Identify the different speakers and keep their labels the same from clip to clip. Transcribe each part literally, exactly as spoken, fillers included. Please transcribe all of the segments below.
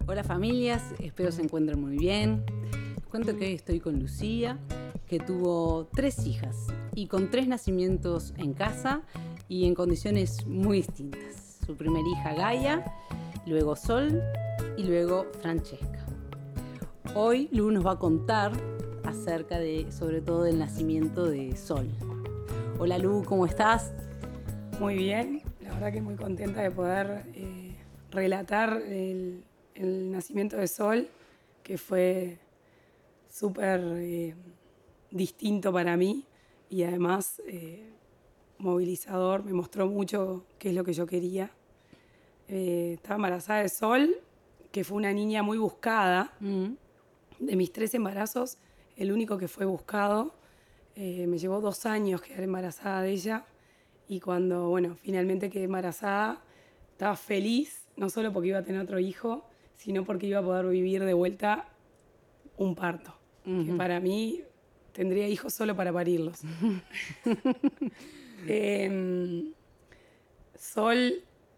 Speaker 1: Hola familias, espero se encuentren muy bien. Les cuento que hoy estoy con Lucía, que tuvo tres hijas y con tres nacimientos en casa y en condiciones muy distintas. Su primera hija Gaia, luego Sol y luego Francesca. Hoy Lu nos va a contar acerca de, sobre todo, del nacimiento de Sol. Hola Lu, ¿cómo estás?
Speaker 2: Muy bien, la verdad que muy contenta de poder eh, relatar el, el nacimiento de Sol, que fue súper eh, distinto para mí y además eh, movilizador, me mostró mucho qué es lo que yo quería. Eh, estaba embarazada de Sol, que fue una niña muy buscada. Mm. De mis tres embarazos, el único que fue buscado. Eh, me llevó dos años quedar embarazada de ella. Y cuando, bueno, finalmente quedé embarazada, estaba feliz, no solo porque iba a tener otro hijo, sino porque iba a poder vivir de vuelta un parto. Uh-huh. Que para mí tendría hijos solo para parirlos. eh, Sol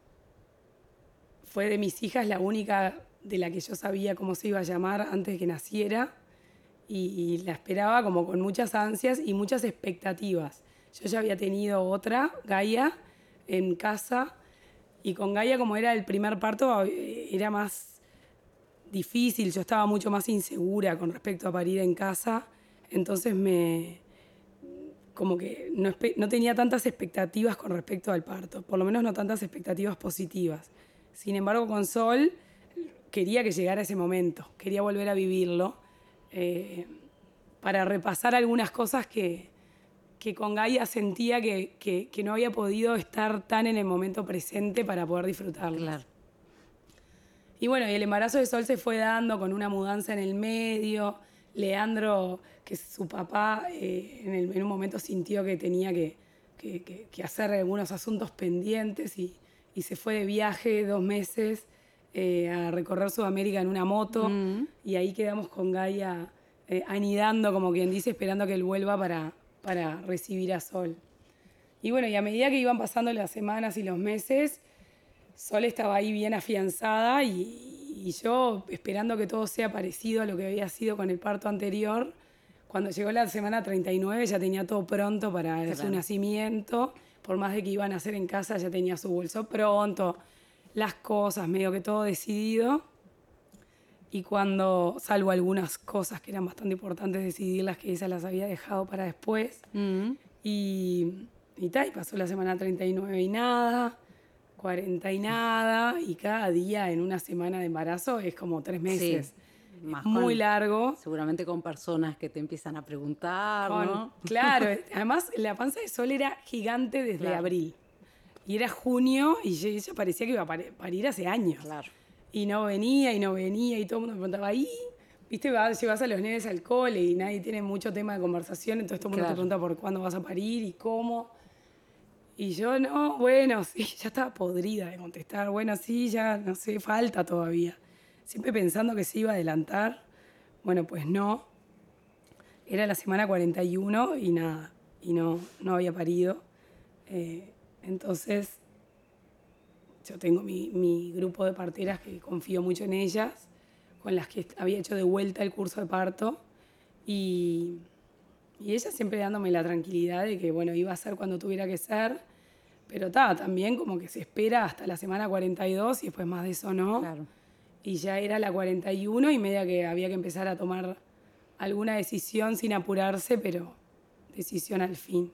Speaker 2: fue de mis hijas la única de la que yo sabía cómo se iba a llamar antes de que naciera. Y, y la esperaba como con muchas ansias y muchas expectativas. Yo ya había tenido otra, Gaia, en casa, y con Gaia, como era el primer parto, era más difícil, yo estaba mucho más insegura con respecto a parir en casa, entonces me como que no, no tenía tantas expectativas con respecto al parto, por lo menos no tantas expectativas positivas. Sin embargo, con Sol quería que llegara ese momento, quería volver a vivirlo, eh, para repasar algunas cosas que que con Gaia sentía que, que, que no había podido estar tan en el momento presente para poder disfrutarlas. Claro. Y bueno, y el embarazo de Sol se fue dando con una mudanza en el medio. Leandro, que es su papá, eh, en, el, en un momento sintió que tenía que, que, que, que hacer algunos asuntos pendientes y, y se fue de viaje dos meses eh, a recorrer Sudamérica en una moto. Mm. Y ahí quedamos con Gaia eh, anidando, como quien dice, esperando que él vuelva para... para recibir a Sol. Y bueno, y a medida que iban pasando las semanas y los meses, Sol estaba ahí bien afianzada y, y yo esperando que todo sea parecido a lo que había sido con el parto anterior. Cuando llegó la semana treinta y nueve ya tenía todo pronto para claro. su nacimiento. Por más de que iban a hacer en casa, ya tenía su bolso pronto, las cosas, medio que todo decidido. Y cuando, salvo algunas cosas que eran bastante importantes decidirlas, que esas las había dejado para después. Mm. Y, y, ta, y pasó la semana treinta y nueve y nada, cuarenta y nada, y cada día en una semana de embarazo es como tres meses. Sí, más muy con, largo.
Speaker 1: Seguramente con personas que te empiezan a preguntar, con, ¿no?
Speaker 2: Claro, además la panza de Sol era gigante desde claro. abril. Y era junio y ella parecía que iba a parir hace años.
Speaker 1: Claro.
Speaker 2: Y no venía, y no venía, y todo el mundo me preguntaba, ahí, viste, vas, llevas a los nenes al cole y nadie tiene mucho tema de conversación, entonces todo el mundo claro. te pregunta por cuándo vas a parir y cómo. Y yo, no, bueno, sí, ya estaba podrida de contestar, bueno, sí, ya, no sé, falta todavía. Siempre pensando que se iba a adelantar, bueno, pues no. Era la semana cuarenta y uno y nada, y no, no había parido. Eh, entonces... Yo tengo mi, mi grupo de parteras que confío mucho en ellas, con las que había hecho de vuelta el curso de parto. Y, y ellas siempre dándome la tranquilidad de que, bueno, iba a ser cuando tuviera que ser. Pero ta, también como que se espera hasta la semana cuarenta y dos y después más de eso no.
Speaker 1: Claro.
Speaker 2: Y ya era la cuarenta y uno y media que había que empezar a tomar alguna decisión sin apurarse, pero decisión al fin.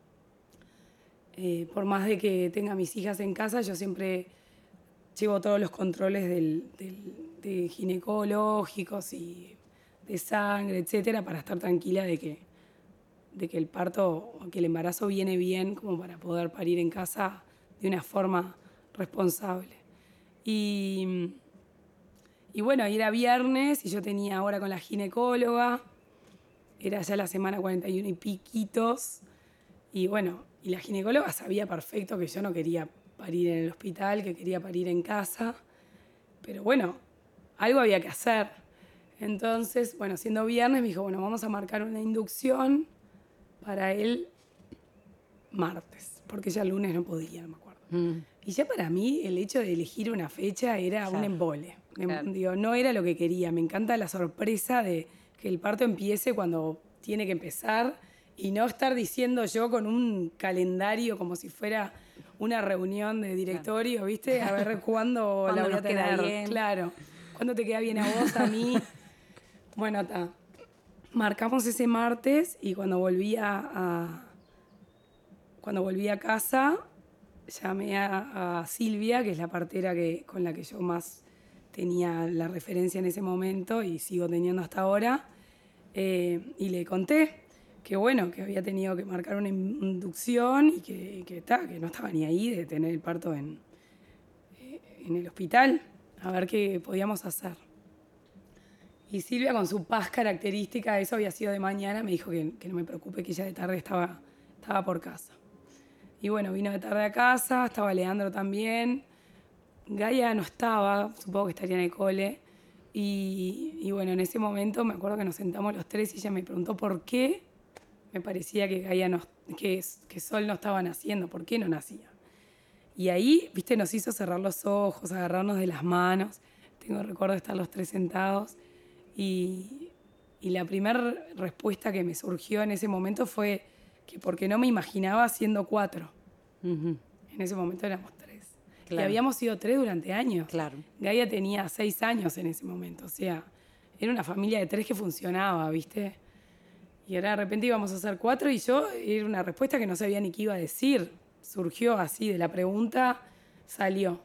Speaker 2: Eh, por más de que tenga mis hijas en casa, yo siempre llevo todos los controles del, del, de ginecológicos y de sangre, etcétera, para estar tranquila de que, de que el parto, que el embarazo viene bien como para poder parir en casa de una forma responsable. Y, y bueno, era viernes y yo tenía hora con la ginecóloga, era ya la semana cuarenta y uno y piquitos, y bueno, y la ginecóloga sabía perfecto que yo no quería parir en el hospital, que quería parir en casa. Pero bueno, algo había que hacer. Entonces, bueno, siendo viernes, me dijo, bueno, vamos a marcar una inducción para el martes. Porque ya el lunes no podía, no me acuerdo.
Speaker 1: Mm.
Speaker 2: Y ya para mí el hecho de elegir una fecha era
Speaker 1: Claro.
Speaker 2: un embole. Em-
Speaker 1: Claro.
Speaker 2: Digo, no era lo que quería. Me encanta la sorpresa de que el parto empiece cuando tiene que empezar y no estar diciendo yo con un calendario como si fuera una reunión de directorio, ¿viste? A ver cuándo la
Speaker 1: ¿Cuándo
Speaker 2: voy a
Speaker 1: nos queda
Speaker 2: tener.
Speaker 1: bien?
Speaker 2: Claro. ¿Cuándo te queda bien a vos, a mí? Bueno, está. Marcamos ese martes y cuando volví a, a- cuando volví a casa llamé a, a Silvia, que es la partera que, con la que yo más tenía la referencia en ese momento y sigo teniendo hasta ahora, eh, y le conté que bueno, que había tenido que marcar una inducción y que, que, ta, que no estaba ni ahí de tener el parto en, eh, en el hospital, a ver qué podíamos hacer. Y Silvia, con su paz característica, eso había sido de mañana, me dijo que, que no me preocupe, que ella de tarde estaba, estaba por casa. Y bueno, vino de tarde a casa, estaba Leandro también. Gaia no estaba, supongo que estaría en el cole. Y, y bueno, en ese momento me acuerdo que nos sentamos los tres y ella me preguntó por qué me parecía que Gaia no, que, que Sol no estaba naciendo, por qué no nacía. Y ahí, viste, nos hizo cerrar los ojos, agarrarnos de las manos. Tengo recuerdo de estar los tres sentados. Y, y la primera respuesta que me surgió en ese momento fue que porque no me imaginaba siendo cuatro.
Speaker 1: Ujú.
Speaker 2: En ese momento éramos tres.
Speaker 1: Claro.
Speaker 2: Y habíamos sido tres durante años.
Speaker 1: Claro.
Speaker 2: Gaia tenía seis años en ese momento. O sea, era una familia de tres que funcionaba, ¿viste? Y ahora de repente íbamos a ser cuatro y yo era una respuesta que no sabía ni qué iba a decir. Surgió así, de la pregunta salió.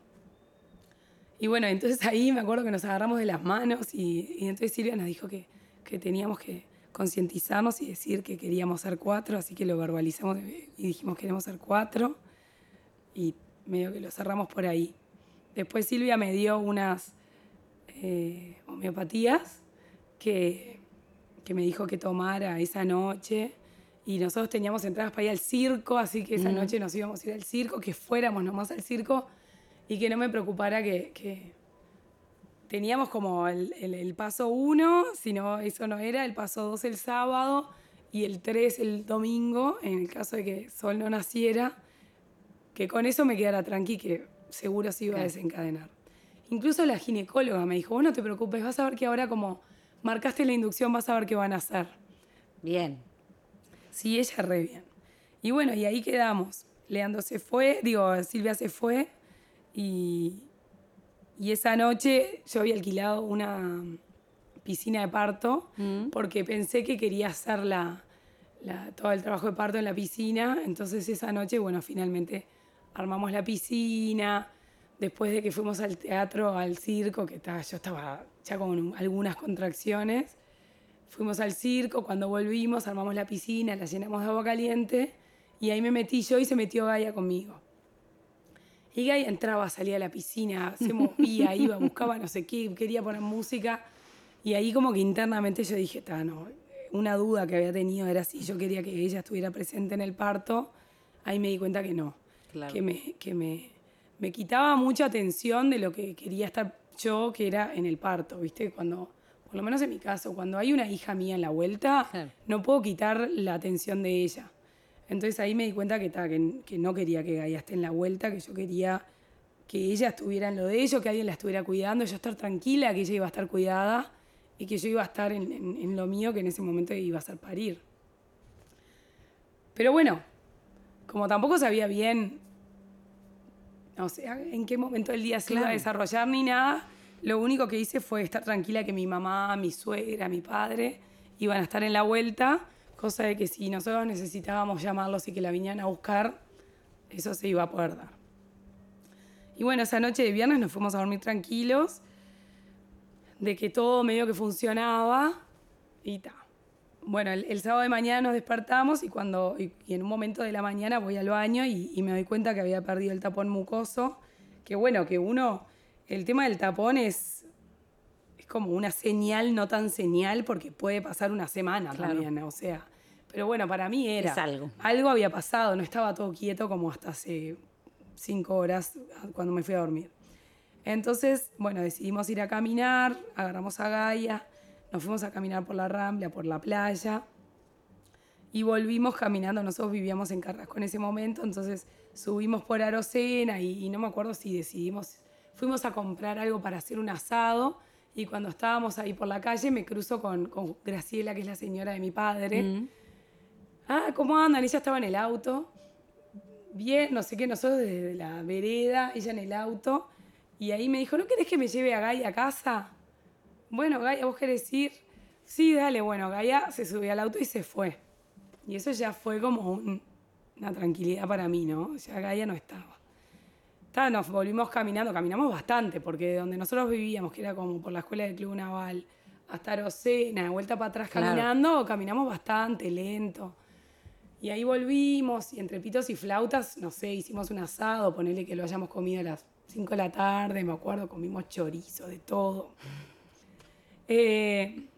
Speaker 2: Y bueno, entonces ahí me acuerdo que nos agarramos de las manos y, y entonces Silvia nos dijo que, que teníamos que concientizarnos y decir que queríamos ser cuatro, así que lo verbalizamos y dijimos queremos ser cuatro y medio que lo cerramos por ahí. Después Silvia me dio unas eh, homeopatías que, que me dijo que tomara esa noche y nosotros teníamos entradas para ir al circo, así que esa
Speaker 1: Mm.
Speaker 2: noche nos íbamos a ir al circo, que fuéramos nomás al circo y que no me preocupara que, que teníamos como el, el, el paso uno, si no, eso no era, el paso dos el sábado y el tres el domingo, en el caso de que Sol no naciera, que con eso me quedara tranqui, que seguro se iba a
Speaker 1: Claro.
Speaker 2: desencadenar. Incluso la ginecóloga me dijo, vos no te preocupes, vas a ver que ahora como marcaste la inducción vas a ver qué van a hacer.
Speaker 1: Bien.
Speaker 2: Sí, ella re bien. Y bueno, y ahí quedamos. Leandro se fue, digo, Silvia se fue y, y esa noche yo había alquilado una piscina de parto
Speaker 1: Mm.
Speaker 2: porque pensé que quería hacer la, la- todo el trabajo de parto en la piscina. Entonces esa noche, bueno, finalmente armamos la piscina. Después de que fuimos al teatro, al circo, que ta, yo estaba ya con algunas contracciones, fuimos al circo, cuando volvimos armamos la piscina, la llenamos de agua caliente y ahí me metí yo y se metió Gaia conmigo. Y Gaia entraba, salía de la piscina, se movía, iba, buscaba no sé qué, quería poner música. Y ahí como que internamente yo dije, ta, no, una duda que había tenido era si yo quería que ella estuviera presente en el parto. Ahí me di cuenta que no,
Speaker 1: Claro.
Speaker 2: que, me, que me, me quitaba mucha atención de lo que quería estar yo, que era en el parto, ¿viste? Cuando, por lo menos en mi caso, cuando hay una hija mía en la vuelta,
Speaker 1: Claro.
Speaker 2: no puedo quitar la atención de ella. Entonces ahí me di cuenta que, ta, que, que no quería que Gaia esté en la vuelta, que yo quería que ella estuviera en lo de ello, que alguien la estuviera cuidando, yo estar tranquila, que ella iba a estar cuidada y que yo iba a estar en, en, en lo mío, que en ese momento iba a ser parir. Pero bueno, como tampoco sabía bien, o sea, en qué momento del día se iba a
Speaker 1: Claro.
Speaker 2: desarrollar ni nada, lo único que hice fue estar tranquila que mi mamá, mi suegra, mi padre iban a estar en la vuelta, cosa de que si nosotros necesitábamos llamarlos y que la vinieran a buscar, eso se iba a poder dar. Y bueno, esa noche de viernes nos fuimos a dormir tranquilos, de que todo medio que funcionaba y ta. Bueno, el, el sábado de mañana nos despertamos y, cuando, y, y en un momento de la mañana voy al baño y, y me doy cuenta que había perdido el tapón mucoso, que bueno, que uno, el tema del tapón es, es como una señal, no tan señal, porque puede pasar una semana
Speaker 1: Claro.
Speaker 2: también, o sea, pero bueno, para mí era.
Speaker 1: Es algo.
Speaker 2: Algo había pasado, no estaba todo quieto como hasta hace cinco horas cuando me fui a dormir. Entonces, bueno, decidimos ir a caminar, agarramos a Gaia, nos fuimos a caminar por la Rambla, por la playa. y volvimos caminando. Nosotros vivíamos en Carrasco en ese momento, entonces subimos por Arocena y, y no me acuerdo si decidimos, fuimos a comprar algo para hacer un asado y cuando estábamos ahí por la calle me cruzo con, con Graciela, que es la señora de mi padre. Mm. Ah, ¿cómo andan? Ella estaba en el auto, bien, no sé qué, nosotros desde la vereda, ella en el auto, y ahí me dijo, ¿no querés que me lleve a Gaia a casa? Bueno, Gaia, ¿vos querés ir? Sí, dale, bueno, Gaia se subió al auto y se fue. Y eso ya fue como un, una tranquilidad para mí, ¿no? Ya Gaia no estaba. Está, nos volvimos caminando, caminamos bastante, porque de donde nosotros vivíamos, que era como por la escuela del Club Naval, hasta Arocena, de vuelta para atrás caminando, claro. Caminamos bastante, lento. Y ahí volvimos, y entre pitos y flautas, no sé, hicimos un asado, ponele que lo hayamos comido a las cinco de la tarde, me acuerdo, comimos chorizo, de todo. Eh,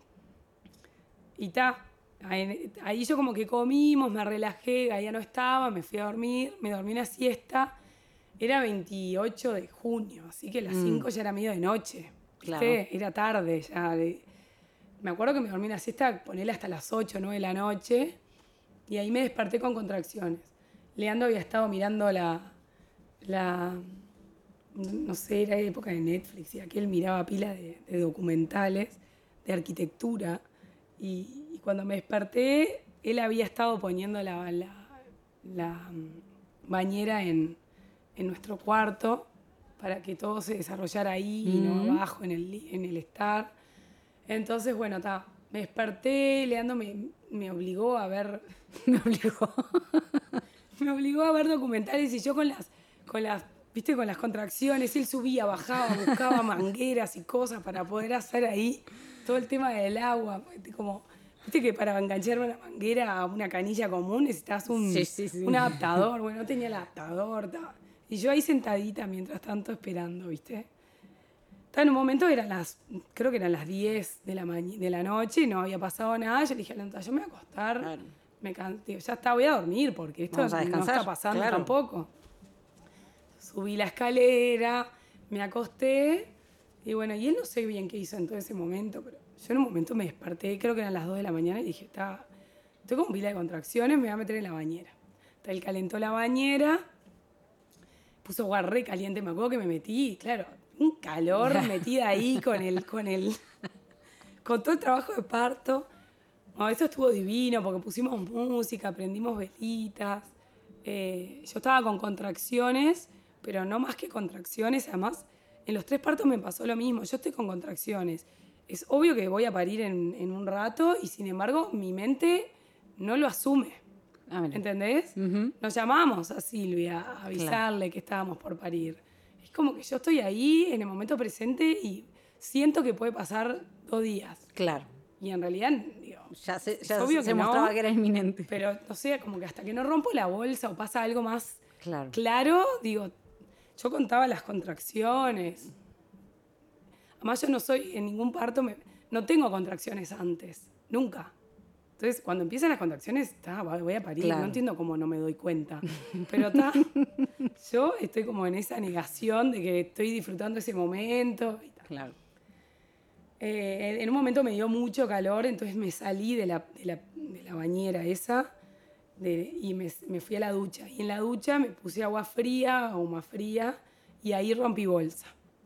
Speaker 2: y ta, ahí, ahí yo como que comimos, me relajé, Gaia no estaba, me fui a dormir, me dormí una siesta. Era veintiocho de junio, así que a las cinco mm. ya era medio de noche, claro. Era tarde ya. Me acuerdo que me dormí una siesta, ponele hasta las ocho, nueve de la noche, y ahí me desperté con contracciones. Leandro había estado mirando la, la no sé, era época de Netflix, y aquí él miraba pila de, de documentales de arquitectura, y, y cuando me desperté, él había estado poniendo la, la, la bañera en, en nuestro cuarto para que todo se desarrollara ahí mm. y no abajo en el, en el estar. Entonces, bueno, ta, me desperté, Leandro me, me obligó a ver... me obligó. me obligó a ver documentales y yo con las... Con las ¿viste? Con las contracciones, él subía, bajaba, buscaba mangueras y cosas para poder hacer ahí todo el tema del agua. Como, ¿viste? Que para enganchar una manguera a una canilla común necesitas un, sí, sí, sí. un adaptador. Bueno, no tenía el adaptador. Ta. Y yo ahí sentadita mientras tanto esperando, ¿viste? Ta, en un momento eran las, creo que eran las diez de la, de la noche, no había pasado nada. Yo le dije a Lenta, yo me voy a acostar, claro. me can... Digo, ya está, voy a dormir porque esto no está pasando claro. tampoco. Subí la escalera, me acosté y bueno, y él no sé bien qué hizo en todo ese momento, pero yo en un momento me desperté, creo que eran las dos de la mañana y dije, está, estoy con pila de contracciones, me voy a meter en la bañera. Entonces, él calentó la bañera, puso agua re caliente, me acuerdo que me metí, claro, un calor metida ahí con el, con el, con todo el trabajo de parto. Bueno, eso estuvo divino porque pusimos música, prendimos velitas, eh, yo estaba con contracciones, pero no más que contracciones, además en los tres partos me pasó lo mismo, yo estoy con contracciones, es obvio que voy a parir en, en un rato y sin embargo mi mente no lo asume, ah, ¿entendés? Uh-huh. Nos llamamos a Silvia a avisarle claro. que estábamos por parir, es como que yo estoy ahí en el momento presente y siento que puede pasar dos días.
Speaker 1: Claro.
Speaker 2: Y en realidad, digo,
Speaker 1: ya se, ya obvio se que mostraba no, que era inminente.
Speaker 2: Pero, no sé, como que hasta que no rompo la bolsa o pasa algo más
Speaker 1: claro,
Speaker 2: claro digo, yo contaba las contracciones. Además, yo no soy en ningún parto, me, no tengo contracciones antes, nunca. Entonces, cuando empiezan las contracciones, ta, voy a parir, claro. no entiendo cómo no me doy cuenta. Pero ta, yo estoy como en esa negación de que estoy disfrutando ese momento. Y ta.
Speaker 1: Claro.
Speaker 2: Eh, en un momento me dio mucho calor, entonces me salí de la, de la, de la bañera esa de, y me, me fui a la ducha. Y en la ducha me puse agua fría o más fría y ahí rompí bolsa.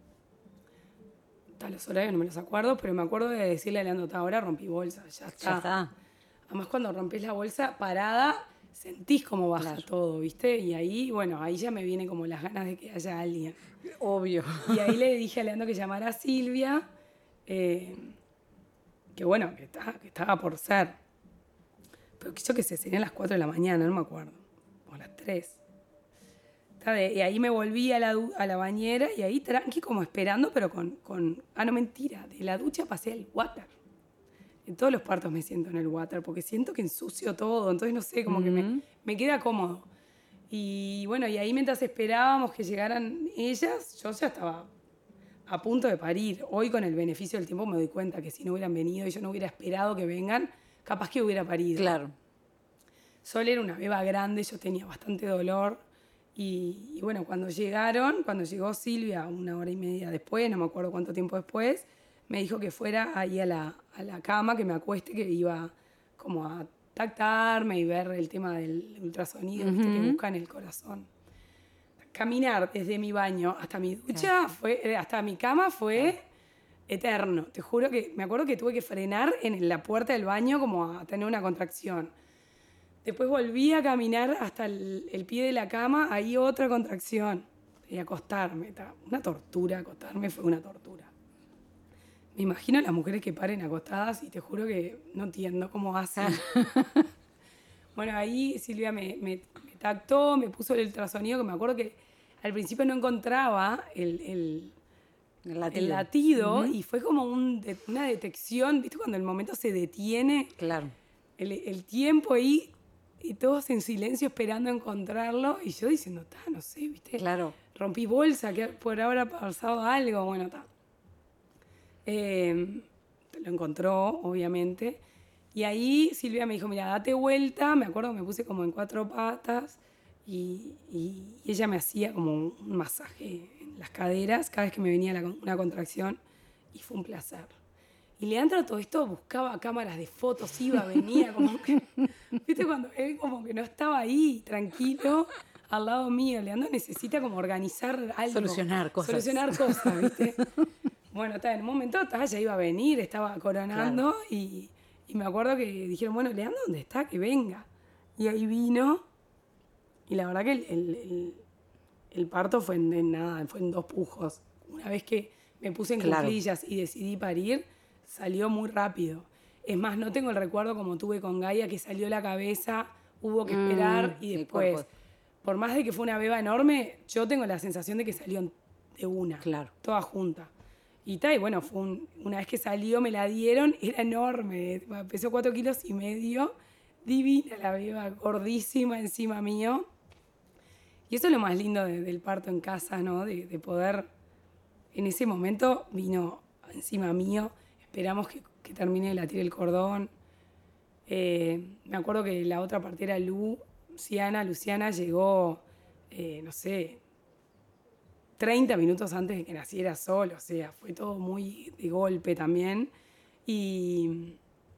Speaker 2: A los horarios no me los acuerdo, pero me acuerdo de decirle a Leandro, ahora rompí bolsa, ya está.
Speaker 1: Ya está.
Speaker 2: Además, cuando rompes la bolsa parada, sentís cómo baja claro. todo, ¿viste? Y ahí, bueno, ahí ya me vienen como las ganas de que haya alguien.
Speaker 1: Obvio.
Speaker 2: Y ahí le dije a Leandro que llamara a Silvia. Eh, que bueno, que, está, que estaba por ser. Pero que yo que sé, serían las cuatro de la mañana, no me acuerdo. O las tres. De, y ahí me volví a la, a la bañera y ahí tranqui como esperando, pero con, con... Ah, no, mentira. De la ducha pasé al water. En todos los partos me siento en el water porque siento que ensucio todo. Entonces, no sé, como mm-hmm. que me, me queda cómodo. Y bueno, y ahí mientras esperábamos que llegaran ellas, yo ya estaba a punto de parir. Hoy con el beneficio del tiempo me doy cuenta que si no hubieran venido y yo no hubiera esperado que vengan, capaz que hubiera parido.
Speaker 1: Claro.
Speaker 2: Sol era una beba grande, yo tenía bastante dolor. Y, y bueno, cuando llegaron, cuando llegó Silvia, una hora y media después, no me acuerdo cuánto tiempo después, me dijo que fuera ahí a la, a la cama, que me acueste, que iba como a contactarme y ver el tema del ultrasonido, ¿viste? Que buscan el corazón. Caminar desde mi baño hasta mi ducha, sí. fue, eh, hasta mi cama fue sí. eterno. Te juro que me acuerdo que tuve que frenar en la puerta del baño como a tener una contracción. Después volví a caminar hasta el, el pie de la cama, ahí otra contracción. Y acostarme, una tortura, acostarme fue una tortura. Me imagino a las mujeres que paren acostadas y te juro que no entiendo cómo hacen. Bueno, ahí Silvia me, me, me tactó, me puso el ultrasonido, que me acuerdo que al principio no encontraba el, el,
Speaker 1: el latido,
Speaker 2: el latido
Speaker 1: uh-huh.
Speaker 2: y fue como un, de, una detección, ¿viste? Cuando el momento se detiene,
Speaker 1: claro.
Speaker 2: el, el tiempo ahí, y todos en silencio esperando encontrarlo, y yo diciendo, está, no sé, ¿viste?
Speaker 1: Claro.
Speaker 2: Rompí bolsa, que por ahora ha pasado algo, bueno, está. Eh, lo encontró, obviamente. Y ahí Silvia me dijo, mira, date vuelta. Me acuerdo que me puse como en cuatro patas y, y, y ella me hacía como un masaje en las caderas cada vez que me venía la, una contracción y fue un placer. Y Leandro todo esto buscaba cámaras de fotos, iba, venía, como que... ¿Viste? Cuando él como que no estaba ahí, tranquilo, al lado mío. Leandro necesita como organizar algo.
Speaker 1: Solucionar cosas.
Speaker 2: Solucionar cosas, ¿viste? Bueno, en un momento ya iba a venir, estaba coronando, claro. y, y me acuerdo que dijeron, bueno, Leandro, ¿dónde está? Que venga. Y ahí vino, y la verdad que el, el, el, el parto fue en, en nada, fue en dos pujos. Una vez que me puse en
Speaker 1: claro.
Speaker 2: cuclillas y decidí parir, salió muy rápido. Es más, no tengo el recuerdo como tuve con Gaia, que salió la cabeza, hubo que esperar, mm, y después, por más de que fue una beba enorme, yo tengo la sensación de que salió de una,
Speaker 1: claro.
Speaker 2: toda junta. Y tal, y bueno, fue un, una vez que salió me la dieron, era enorme, pesó cuatro kilos y medio, divina la beba, gordísima encima mío. Y eso es lo más lindo de, del parto en casa, ¿no? De, de poder, en ese momento vino encima mío, esperamos que, que termine de latir el cordón. Eh, me acuerdo que la otra partera, Luciana, Luciana llegó, eh, no sé, treinta minutos antes de que naciera solo, o sea, fue todo muy de golpe también. Y,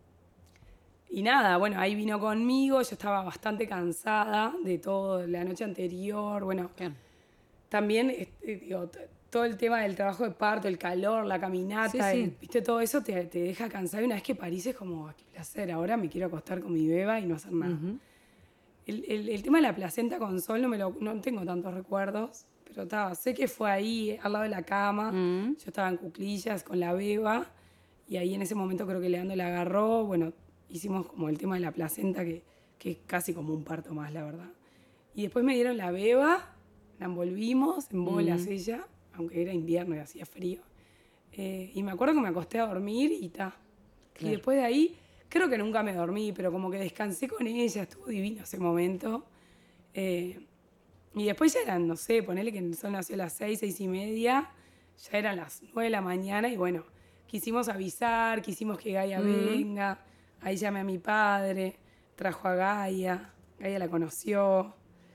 Speaker 2: y nada, bueno, ahí vino conmigo, yo estaba bastante cansada de todo, la noche anterior, bueno,
Speaker 1: claro.
Speaker 2: También, este, digo, t- todo el tema del trabajo de parto, el calor, la caminata,
Speaker 1: sí, sí.
Speaker 2: El, viste, todo eso te, te deja cansado, y una vez que parís es como, qué placer, ahora me quiero acostar con mi beba y no hacer nada. Uh-huh. El, el, el tema de la placenta con Sol no, me lo, no tengo tantos recuerdos, pero ta, sé que fue ahí, al lado de la cama, mm. yo estaba en cuclillas con la beba, y ahí en ese momento creo que Leandro la agarró, bueno, hicimos como el tema de la placenta, que, que es casi como un parto más, la verdad. Y después me dieron la beba, la envolvimos en bolas mm. ella, aunque era invierno y hacía frío, eh, y me acuerdo que me acosté a dormir y ta. Claro. Y después de ahí, creo que nunca me dormí, pero como que descansé con ella, estuvo divino ese momento. Eh, Y después ya eran, no sé, ponele que el sol nació a las seis, seis y media, ya eran las nueve de la mañana y bueno, quisimos avisar, quisimos que Gaia mm. venga, ahí llamé a mi padre, trajo a Gaia, Gaia la conoció,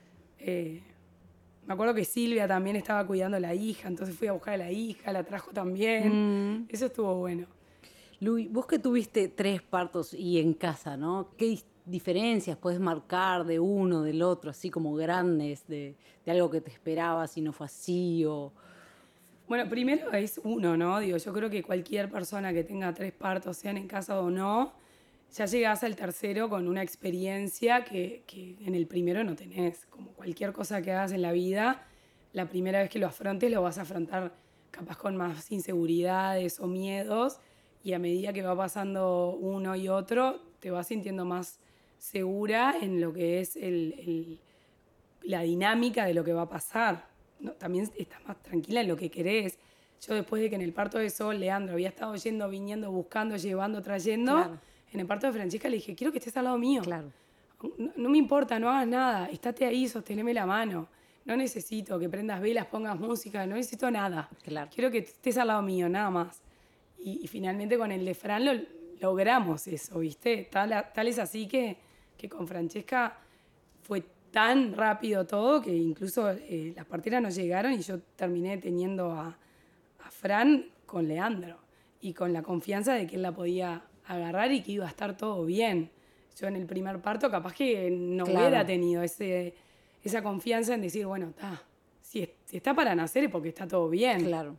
Speaker 2: eh, me acuerdo que Silvia también estaba cuidando a la hija, entonces fui a buscar a la hija, la trajo también, mm. eso estuvo bueno.
Speaker 1: Luis, vos que tuviste tres partos y en casa, ¿no? ¿Qué diferencias puedes marcar de uno, del otro, así como grandes, de, de algo que te esperabas y no fue así? O...
Speaker 2: Bueno, primero es uno, ¿no? Digo, yo creo que cualquier persona que tenga tres partos, sean en casa o no, ya llegás al tercero con una experiencia que, que en el primero no tenés. Como cualquier cosa que hagas en la vida, la primera vez que lo afrontes lo vas a afrontar capaz con más inseguridades o miedos, y a medida que va pasando uno y otro, te vas sintiendo más segura en lo que es el, el, la dinámica de lo que va a pasar. No, también estás más tranquila en lo que querés. Yo después de que en el parto de Sol, Leandro había estado yendo, viniendo, buscando, llevando, trayendo, claro. En el parto de Francesca le dije, quiero que estés al lado mío.
Speaker 1: Claro.
Speaker 2: No, no me importa, no hagas nada, estate ahí, sosteneme la mano. No necesito que prendas velas, pongas música, no necesito nada.
Speaker 1: Claro.
Speaker 2: Quiero que estés al lado mío, nada más. Y, y finalmente con el de Fran lo logramos eso, ¿viste? Tal, tal es así que, que con Francesca fue tan rápido todo que incluso eh, las parteras no llegaron y yo terminé teniendo a, a Fran con Leandro y con la confianza de que él la podía agarrar y que iba a estar todo bien. yo en el primer parto capaz que no
Speaker 1: Claro.
Speaker 2: hubiera tenido ese, esa confianza en decir, bueno, está, si, es- si está para nacer es porque está todo bien.
Speaker 1: Claro.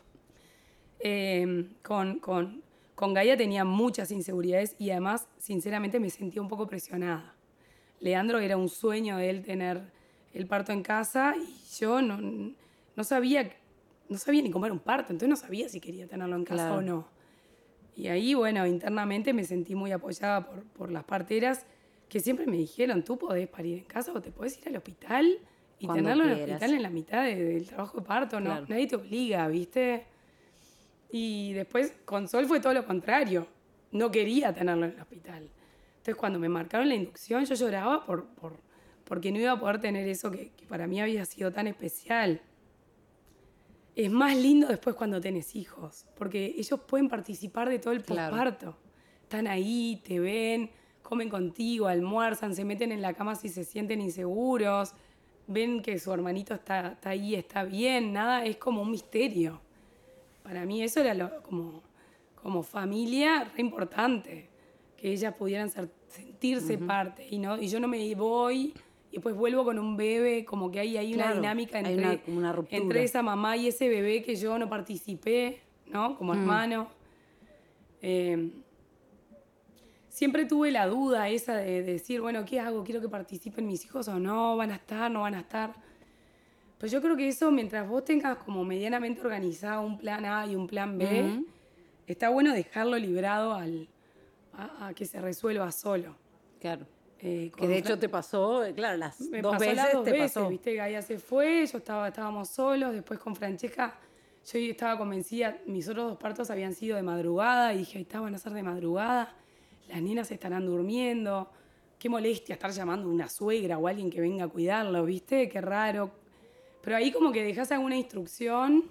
Speaker 2: Eh, con, con, con Gaia tenía muchas inseguridades y además, sinceramente, me sentía un poco presionada. Leandro era un sueño de él tener el parto en casa y yo no, no sabía, no sabía ni cómo era un parto, entonces no sabía si quería tenerlo en casa
Speaker 1: Claro.
Speaker 2: o no. Y ahí, bueno, internamente me sentí muy apoyada por, por las parteras que siempre me dijeron, tú podés parir en casa o te podés ir al hospital y
Speaker 1: Cuando
Speaker 2: tenerlo en el
Speaker 1: quieras.
Speaker 2: hospital en la mitad de- del trabajo de parto, no,
Speaker 1: Claro.
Speaker 2: nadie te obliga, ¿viste? Y después con Sol fue todo lo contrario, no quería tenerlo en el hospital. Entonces cuando me marcaron la inducción yo lloraba por, por, porque no iba a poder tener eso que, que para mí había sido tan especial. Es más lindo después cuando tenés hijos, porque ellos pueden participar de todo el
Speaker 1: Claro.
Speaker 2: posparto. Están ahí, te ven, comen contigo, almuerzan, se meten en la cama si se sienten inseguros, ven que su hermanito está, está ahí, está bien, nada, es como un misterio. Para mí eso era lo- como, como familia re importante, que ellas pudieran ser- sentirse parte y, no, y yo no me voy y después vuelvo con un bebé, como que hay, hay una
Speaker 1: Claro,
Speaker 2: dinámica
Speaker 1: hay
Speaker 2: entre,
Speaker 1: una- como una ruptura.
Speaker 2: entre esa mamá y ese bebé que yo no participé, ¿no? Como hermano. Eh, siempre tuve la duda esa de, de decir, bueno, ¿qué hago? ¿Quiero que participen mis hijos o no? ¿Van a estar? ¿No van a estar? Pues yo creo que eso, mientras vos tengas como medianamente organizado un plan A y un plan B,
Speaker 1: Ujú.
Speaker 2: está bueno dejarlo librado al, a, a que se resuelva solo.
Speaker 1: Claro.
Speaker 2: Eh,
Speaker 1: Que
Speaker 2: con
Speaker 1: de
Speaker 2: Fra-
Speaker 1: hecho te pasó, eh, claro, las
Speaker 2: me
Speaker 1: dos
Speaker 2: pasó
Speaker 1: veces
Speaker 2: las dos
Speaker 1: te
Speaker 2: veces,
Speaker 1: pasó.
Speaker 2: ¿viste? Gaia se fue, yo estaba, estábamos solos, después con Francesca, yo estaba convencida, mis otros dos partos habían sido de madrugada, y dije, ahí está, van a ser de madrugada, las nenas estarán durmiendo, qué molestia estar llamando a una suegra o alguien que venga a cuidarlo, ¿viste? Qué raro. Pero ahí como que dejás alguna instrucción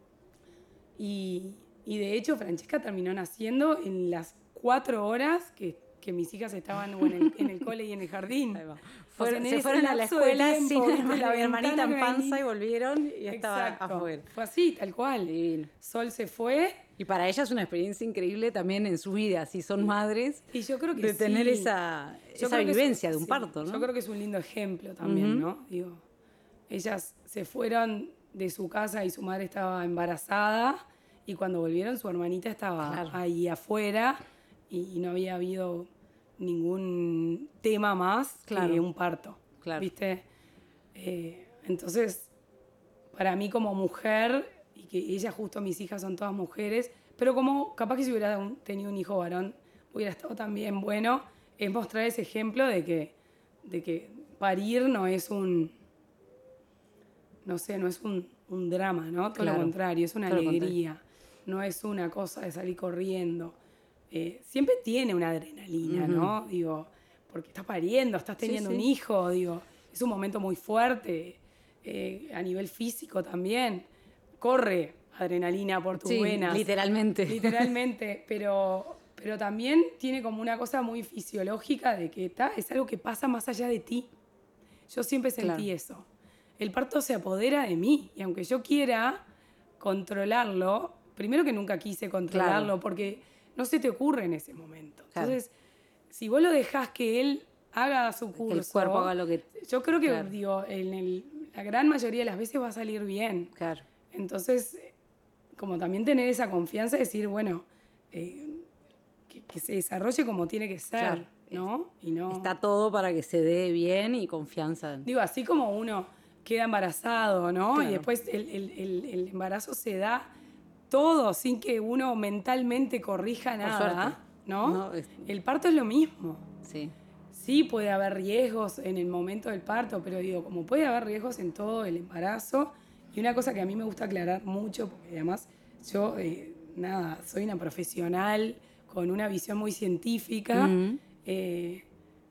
Speaker 2: y, y de hecho Francesca terminó naciendo en las cuatro horas que, que mis hijas estaban o en, el, en el cole y en el jardín.
Speaker 1: Ahí va.
Speaker 2: O sea,
Speaker 1: Fueron-
Speaker 2: en
Speaker 1: se
Speaker 2: ese
Speaker 1: fueron a la
Speaker 2: lapso de
Speaker 1: escuela
Speaker 2: tiempo,
Speaker 1: sin
Speaker 2: ¿viste?
Speaker 1: la,
Speaker 2: La
Speaker 1: mi hermanita
Speaker 2: ventana
Speaker 1: en
Speaker 2: que
Speaker 1: panza
Speaker 2: venía.
Speaker 1: y volvieron y estaba
Speaker 2: Exacto.
Speaker 1: afuera.
Speaker 2: Fue así, tal cual.
Speaker 1: Divino.
Speaker 2: Sol se fue
Speaker 1: Y para ella es una experiencia increíble también en su vida, si son madres,
Speaker 2: y yo creo que
Speaker 1: de tener
Speaker 2: sí.
Speaker 1: esa,
Speaker 2: Yo
Speaker 1: esa
Speaker 2: creo que es-
Speaker 1: vivencia de un
Speaker 2: sí,
Speaker 1: parto, ¿no?
Speaker 2: Yo creo que es un lindo ejemplo también,
Speaker 1: Ujú.
Speaker 2: ¿no? Digo, ellas se fueron de su casa y su madre estaba embarazada y cuando volvieron su hermanita estaba
Speaker 1: Claro.
Speaker 2: ahí afuera y, y no había habido ningún tema más
Speaker 1: Claro.
Speaker 2: que un parto,
Speaker 1: Claro.
Speaker 2: ¿viste? Eh, entonces, para mí como mujer, y que ella justo mis hijas son todas mujeres, pero como capaz que si hubiera un- tenido un hijo varón hubiera estado también bueno, es mostrar ese ejemplo de que, de que parir no es un, no sé, no es un, un drama, ¿no? Todo
Speaker 1: Claro,
Speaker 2: lo contrario, es una
Speaker 1: todo lo
Speaker 2: alegría, no es una cosa de salir corriendo. Eh, siempre tiene una adrenalina, ¿no? Digo, porque estás pariendo, estás
Speaker 1: Sí,
Speaker 2: teniendo
Speaker 1: sí.
Speaker 2: un hijo, digo, es un momento muy fuerte, eh, a nivel físico también. Corre adrenalina por tus
Speaker 1: Sí,
Speaker 2: venas.
Speaker 1: literalmente.
Speaker 2: Literalmente, pero, pero también tiene como una cosa muy fisiológica de que ta, es algo que pasa más allá de ti. Yo siempre sentí
Speaker 1: Claro.
Speaker 2: eso. El parto se apodera de mí y aunque yo quiera controlarlo, primero que nunca quise controlarlo
Speaker 1: Claro.
Speaker 2: porque no se te ocurre en ese momento.
Speaker 1: Claro.
Speaker 2: Entonces, si vos lo dejás que él haga su curso,
Speaker 1: Que el cuerpo haga lo que...
Speaker 2: yo creo que
Speaker 1: Claro.
Speaker 2: digo, en el- la gran mayoría de las veces va a salir bien.
Speaker 1: Claro.
Speaker 2: Entonces, eh, como también tener esa confianza de decir, bueno, eh, que, que se desarrolle como tiene que ser,
Speaker 1: Claro.
Speaker 2: ¿no? Y no...
Speaker 1: Está todo para que se dé bien y confianza.
Speaker 2: Digo, así como uno queda embarazado, ¿no?
Speaker 1: Claro.
Speaker 2: Y después el, el- el- el embarazo se da todo sin que uno mentalmente corrija
Speaker 1: Por
Speaker 2: nada,
Speaker 1: suerte.
Speaker 2: ¿no?
Speaker 1: No, es-
Speaker 2: El parto es lo mismo.
Speaker 1: Sí.
Speaker 2: Sí puede haber riesgos en el momento del parto, pero digo, como puede haber riesgos en todo el embarazo, y una cosa que a mí me gusta aclarar mucho, porque además yo, eh, nada, soy una profesional con una visión muy científica,
Speaker 1: Ujú.
Speaker 2: eh,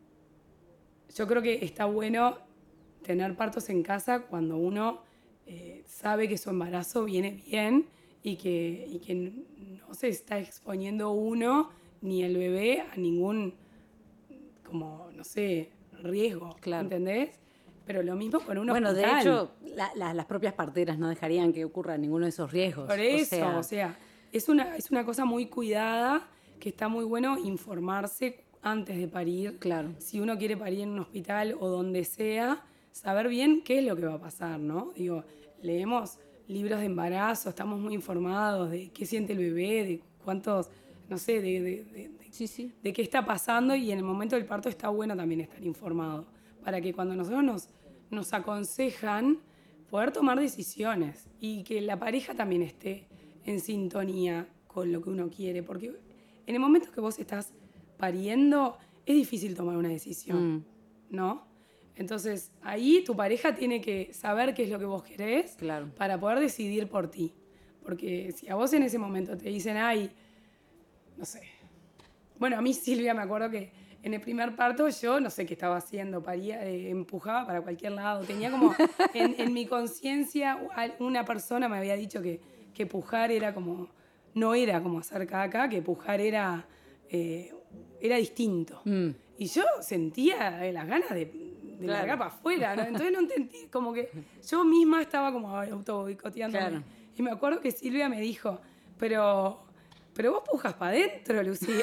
Speaker 2: yo creo que está bueno tener partos en casa cuando uno eh, sabe que su embarazo viene bien y que, y que no se está exponiendo uno ni el bebé a ningún, como, no sé, riesgo,
Speaker 1: Claro.
Speaker 2: ¿entendés? Pero lo mismo con un
Speaker 1: Bueno, de
Speaker 2: hospital.
Speaker 1: hecho, la- la- las propias parteras no dejarían que ocurra ninguno de esos riesgos.
Speaker 2: Por
Speaker 1: O
Speaker 2: eso,
Speaker 1: sea,
Speaker 2: o sea, es, una, es una cosa muy cuidada que está muy bueno informarse antes de parir.
Speaker 1: Claro.
Speaker 2: Si uno quiere parir en un hospital o donde sea, saber bien qué es lo que va a pasar, ¿no? Digo, leemos libros de embarazo, estamos muy informados de qué siente el bebé, de cuántos, no sé, de, de, de, de,
Speaker 1: sí, sí.
Speaker 2: de qué está pasando, y en el momento del parto está bueno también estar informado, para que cuando nosotros nos, nos aconsejan poder tomar decisiones y que la pareja también esté en sintonía con lo que uno quiere, porque en el momento que vos estás pariendo es difícil tomar una decisión, mm. ¿no? Entonces ahí tu pareja tiene que saber qué es lo que vos querés,
Speaker 1: claro.
Speaker 2: para poder decidir por ti, porque si a vos en ese momento te dicen, ay, no sé, bueno, a mí Silvia me acuerdo que en el primer parto yo no sé qué estaba haciendo, paría, eh, empujaba para cualquier lado, tenía como en, en mi conciencia una persona me había dicho que, que pujar era como, no era como hacer caca, que pujar era, eh, era distinto. Mm. Y yo sentía eh, las ganas de, de claro. largar para afuera, ¿no? Entonces no entendí, como que yo misma estaba como auto boicoteándome. Claro. Y me acuerdo que Silvia me dijo, pero, pero vos pujas para adentro, Lucía.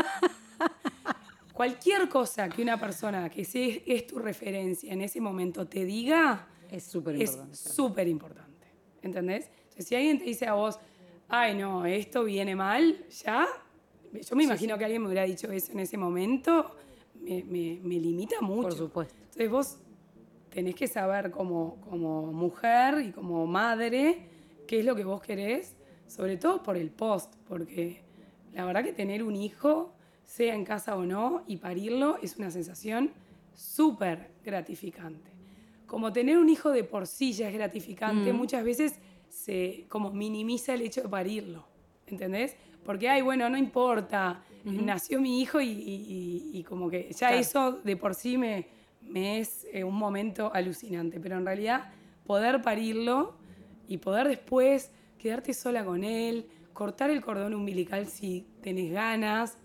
Speaker 2: Cualquier cosa que una persona que sí es tu referencia en ese momento te diga,
Speaker 1: es súper importante.
Speaker 2: Es súper importante, ¿entendés? Entonces, si alguien te dice a vos, ay, no, esto viene mal, ya, yo me imagino sí, sí. que alguien me hubiera dicho eso en ese momento, me, me, me limita mucho.
Speaker 1: Por supuesto.
Speaker 2: Entonces, vos tenés que saber como, como mujer y como madre qué es lo que vos querés, sobre todo por el post, porque la verdad que tener un hijo, sea en casa o no, y parirlo es una sensación súper gratificante. Como tener un hijo de por sí ya es gratificante, mm. muchas veces se como minimiza el hecho de parirlo, ¿entendés? Porque, ay, bueno, no importa, uh-huh. nació mi hijo y, y, y, y como que ya claro. eso de por sí me, me es eh, un momento alucinante, pero en realidad poder parirlo y poder después quedarte sola con él, cortar el cordón umbilical si tenés ganas,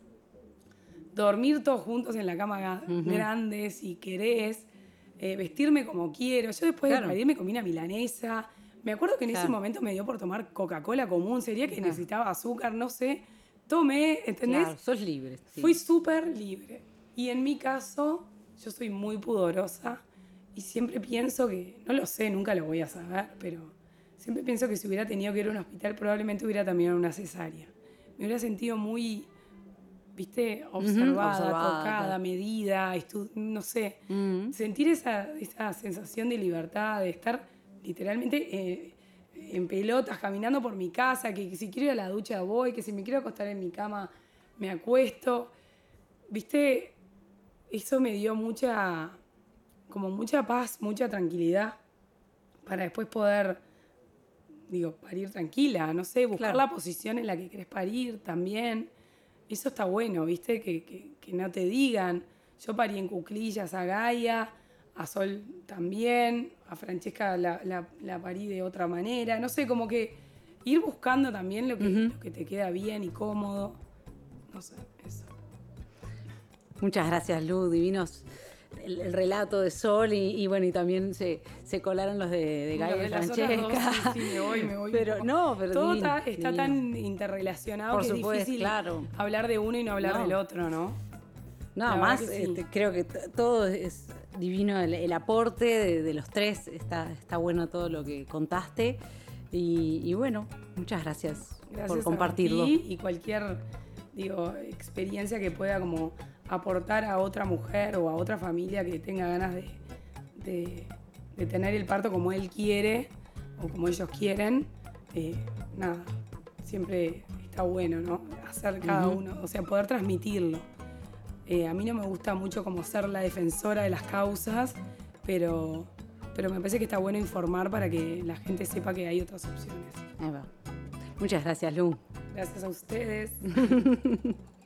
Speaker 2: dormir todos juntos en la cama uh-huh. grande si querés, eh, vestirme como quiero. Yo después claro. de parir me comí una milanesa. Me acuerdo que en claro. ese momento me dio por tomar Coca-Cola común, sería que claro. necesitaba azúcar, no sé. Tomé, ¿entendés?
Speaker 1: Claro, sos libre. Sí.
Speaker 2: Fui súper libre. Y en mi caso, yo soy muy pudorosa y siempre pienso que, no lo sé, nunca lo voy a saber, pero siempre pienso que si hubiera tenido que ir a un hospital probablemente hubiera terminado en una cesárea. Me hubiera sentido muy, viste, observada, uh-huh. observada tocada, claro. medida, estu- no sé. Uh-huh. Sentir esa, esa sensación de libertad, de estar literalmente eh, en pelotas, caminando por mi casa, que, que si quiero ir a la ducha voy, que si me quiero acostar en mi cama me acuesto. Viste, eso me dio mucha, como mucha paz, mucha tranquilidad para después poder, digo, parir tranquila, no sé, buscar claro. la posición en la que querés parir también. Eso está bueno, viste, que, que, que no te digan. Yo parí en cuclillas a Gaia, a Sol también, a Francesca la, la, la parí de otra manera. No sé, como que ir buscando también lo que, uh-huh. lo que te queda bien y cómodo. No sé, eso.
Speaker 1: Muchas gracias, Lu, divinos. El, el relato de Sol y, y bueno, y también se, se colaron los de, de Gaia y Francesca.
Speaker 2: Sí, sí, me voy, me voy.
Speaker 1: Pero no, pero
Speaker 2: todo
Speaker 1: divino,
Speaker 2: está, está tan interrelacionado
Speaker 1: por
Speaker 2: que
Speaker 1: supuesto,
Speaker 2: es difícil
Speaker 1: claro.
Speaker 2: hablar de uno y no hablar
Speaker 1: no.
Speaker 2: del otro, ¿no?
Speaker 1: Nada más, sí. este, creo que t- todo es divino, el, el aporte de, de los tres, está, está bueno todo lo que contaste y, y bueno, muchas gracias, gracias por compartirlo.
Speaker 2: A ti y cualquier, digo, experiencia que pueda como aportar a otra mujer o a otra familia que tenga ganas de, de, de tener el parto como él quiere o como ellos quieren, eh, nada, siempre está bueno, ¿no? Hacer cada uh-huh. uno, o sea, poder transmitirlo. Eh, a mí no me gusta mucho como ser la defensora de las causas, pero, pero me parece que está bueno informar para que la gente sepa que hay otras opciones.
Speaker 1: Ahí va. Muchas gracias, Lu.
Speaker 2: Gracias a ustedes.